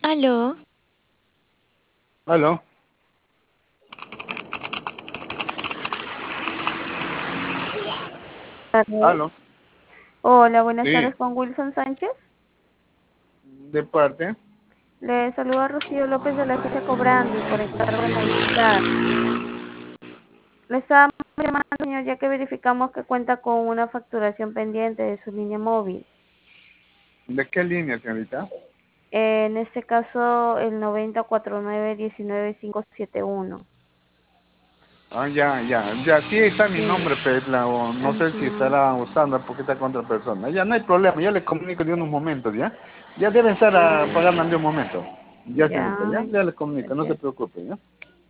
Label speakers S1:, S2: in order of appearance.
S1: Aló,
S2: Aló,
S3: Tardes.
S2: aló,
S3: Hola, buenas
S2: sí,
S3: tardes con Wilson Sánchez.
S2: de parte.
S3: Le saluda Rocío López de la agencia Cobrandi por encargo de Movistar. Le estábamos llamando, señor, ya que verificamos que cuenta con una facturación pendiente de su línea móvil.
S2: ¿De qué línea, señorita?
S3: En este caso, el 9049195571.
S2: Ah, ya, sí está mi nombre,
S3: Sí.
S2: pero no sé si
S3: Ujú.
S2: estará usando porque está con otra persona. Ya, no hay problema, yo le comunico de unos momentos, ¿ya? Ya deben estar
S3: Ah,
S2: pagando de un momento. Ya, señorita,
S3: ya.
S2: ya le comunico, no se
S3: Gracias.
S2: preocupe, ¿ya?